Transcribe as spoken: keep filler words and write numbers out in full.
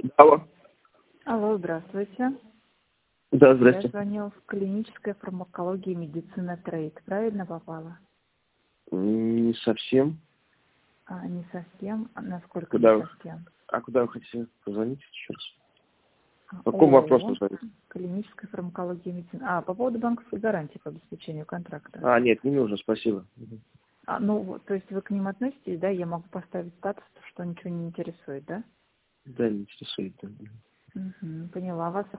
Алло. Алло, здравствуйте. Да, Я здрасте. звонила в клинической фармакологии медицина трейд. Правильно попала? М, Не совсем. А, не совсем. А насколько не Куда вы, совсем? а куда вы хотите позвонить еще раз? А, По какому вопросу ООО звонить? клиническая фармакология медицина. А, по поводу банковской гарантии по обеспечению контракта. А, нет, не нужно, спасибо. Мгм. А, ну, вот, то есть вы к ним относитесь, да? Я могу поставить статус, что ничего не интересует, да? Да, не интересует. Да. Угу, поняла вас.